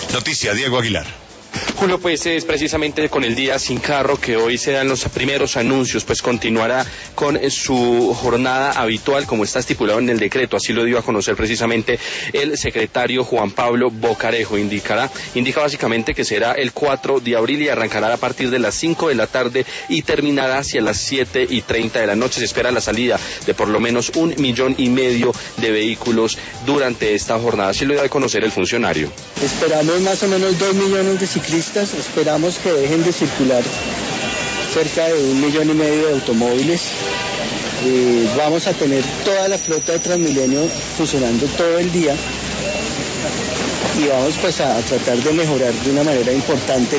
Noticia, Diego Aguilar. Julio, pues es precisamente con el Día Sin Carro que hoy se dan los primeros anuncios, pues continuará con su jornada habitual como está estipulado en el decreto, así lo dio a conocer precisamente el secretario Juan Pablo Bocarejo. Indica básicamente que será el 4 de abril y arrancará a partir de las 5 de la tarde y terminará hacia las 7:30 de la noche. Se espera la salida de por lo menos 1,5 millones de vehículos durante esta jornada, así lo dio a conocer el funcionario. Esperamos más o menos 2 millones de ciclistas, esperamos que dejen de circular cerca de 1,5 millones de automóviles. Vamos a tener toda la flota de Transmilenio funcionando todo el día y vamos pues a tratar de mejorar de una manera importante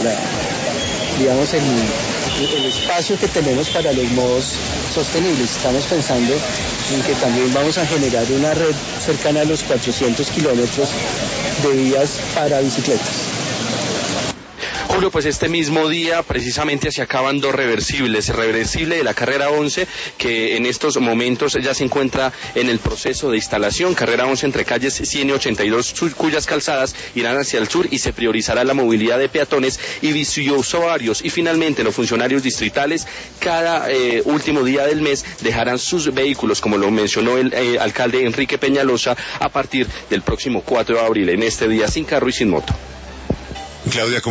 el espacio que tenemos para los modos sostenibles. Estamos pensando en que también vamos a generar una red cercana a los 400 kilómetros de vías para bicicletas. Julio, pues este mismo día precisamente se acaban dos reversibles, el reversible de la carrera 11 que en estos momentos ya se encuentra en el proceso de instalación, carrera 11 entre calles 100 y 82, cuyas calzadas irán hacia el sur y se priorizará la movilidad de peatones y biciusuarios, y finalmente los funcionarios distritales cada último día del mes dejarán sus vehículos, como lo mencionó el alcalde Enrique Peñalosa, a partir del próximo 4 de abril, en este Día Sin Carro y Sin Moto. Claudia.